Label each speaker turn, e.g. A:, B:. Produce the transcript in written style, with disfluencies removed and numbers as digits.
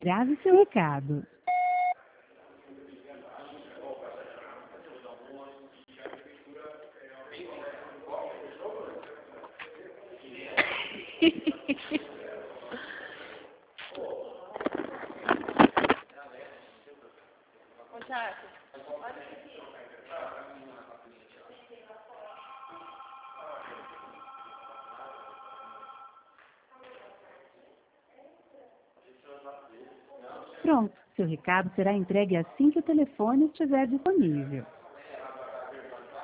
A: Grave seu recado. Pronto, seu recado será entregue assim que o telefone estiver disponível.